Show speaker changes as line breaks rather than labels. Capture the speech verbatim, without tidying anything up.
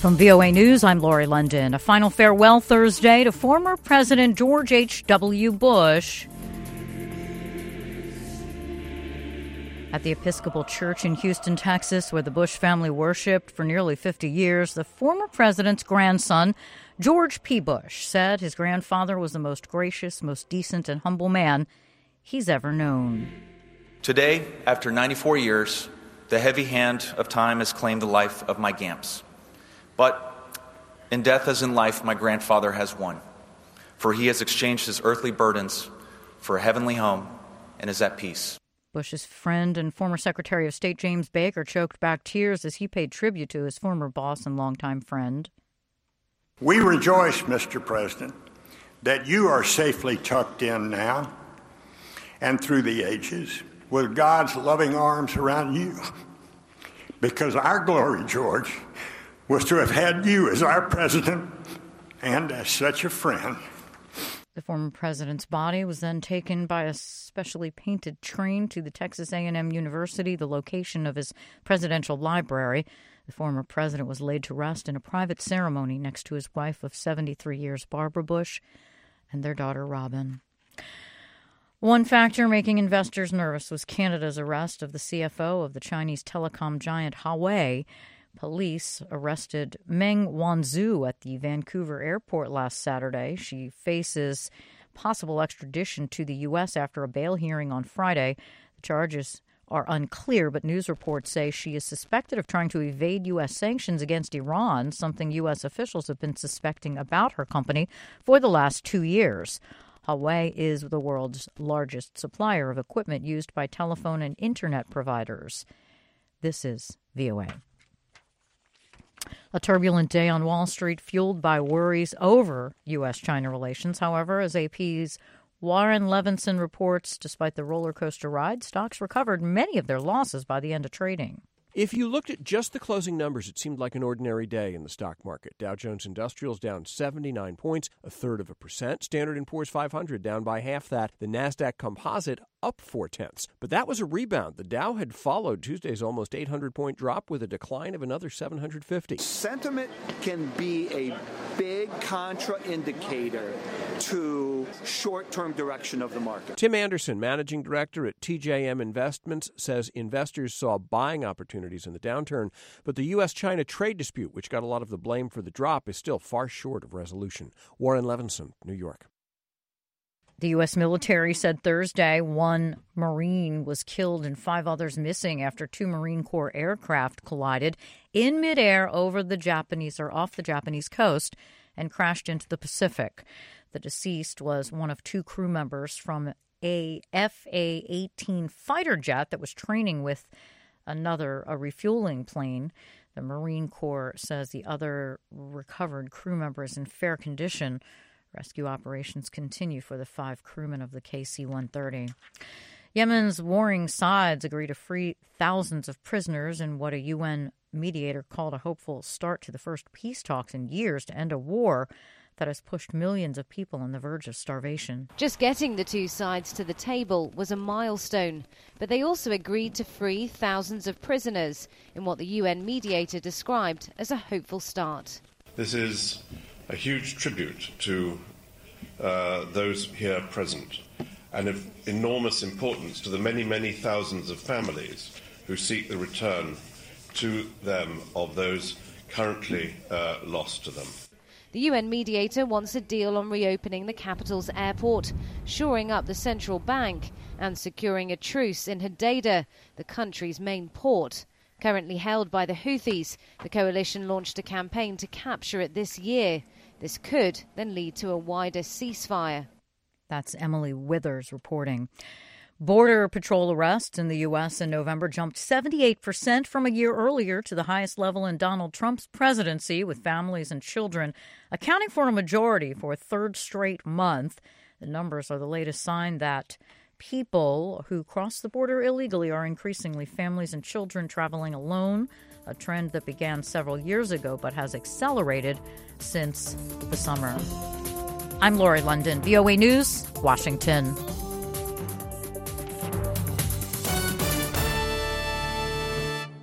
From V O A News, I'm Lori London. A final farewell Thursday to former President George H W. Bush. At the Episcopal Church in Houston, Texas, where the Bush family worshiped for nearly fifty years, the former president's grandson, George P. Bush, said his grandfather was the most gracious, most decent, and humble man he's ever known.
Today, after ninety-four years, the heavy hand of time has claimed the life of my Gamps. But in death as in life, my grandfather has won, for he has exchanged his earthly burdens for a heavenly home and is at peace.
Bush's friend and former Secretary of State James Baker choked back tears as he paid tribute to his former boss and longtime friend.
We rejoice, Mister President, that you are safely tucked in now and through the ages with God's loving arms around you. Because our glory, George, was to have had you as our president and as such a friend.
The former president's body was then taken by a specially painted train to the Texas A and M University, the location of his presidential library. The former president was laid to rest in a private ceremony next to his wife of seventy-three years, Barbara Bush, and their daughter, Robin. One factor making investors nervous was Canada's arrest of the C F O of the Chinese telecom giant Huawei. Police arrested Meng Wanzhou at the Vancouver airport last Saturday. She faces possible extradition to the U S after a bail hearing on Friday. The charges are unclear, but news reports say she is suspected of trying to evade U S sanctions against Iran, something U S officials have been suspecting about her company for the last two years. Huawei is the world's largest supplier of equipment used by telephone and internet providers. This is V O A. A turbulent day on Wall Street fueled by worries over U S China relations. However, as A P's Warren Levinson reports, despite the roller coaster ride, stocks recovered many of their losses by the end of trading.
If you looked at just the closing numbers, it seemed like an ordinary day in the stock market. Dow Jones Industrials down seventy-nine points, a third of a percent. Standard and Poor's five hundred down by half that. The NASDAQ Composite up four-tenths. But that was a rebound. The Dow had followed Tuesday's almost eight hundred point drop with a decline of another seven hundred fifty.
Sentiment can be a big contraindicator to short-term direction of the market.
Tim Anderson, managing director at T J M Investments, says investors saw buying opportunities in the downturn, but the U S China trade dispute, which got a lot of the blame for the drop, is still far short of resolution. Warren Levinson, New York.
The U S military said Thursday one Marine was killed and five others missing after two Marine Corps aircraft collided in midair over the Japanese or off the Japanese coast and crashed into the Pacific. The deceased was one of two crew members from a F A eighteen fighter jet that was training with another, a refueling plane. The Marine Corps says the other recovered crew member is in fair condition. Rescue operations continue for the five crewmen of the K C one thirty. Yemen's warring sides agree to free thousands of prisoners in what a U N mediator called a hopeful start to the first peace talks in years to end a war that has pushed millions of people on the verge of starvation.
Just getting the two sides to the table was a milestone, but they also agreed to free thousands of prisoners in what the U N mediator described as a hopeful start.
This is a huge tribute to uh, those here present and of enormous importance to the many, many thousands of families who seek the return to them of those currently uh, lost to them.
The U N mediator wants a deal on reopening the capital's airport, shoring up the central bank and securing a truce in Hodeidah, the country's main port. Currently held by the Houthis, the coalition launched a campaign to capture it this year. This could then lead to a wider ceasefire.
That's Emily Withers reporting. Border Patrol arrests in the U S in November jumped seventy-eight percent from a year earlier to the highest level in Donald Trump's presidency, with families and children accounting for a majority for a third straight month. The numbers are the latest sign that people who cross the border illegally are increasingly families and children traveling alone, a trend that began several years ago but has accelerated since the summer. I'm Lori London, V O A News, Washington.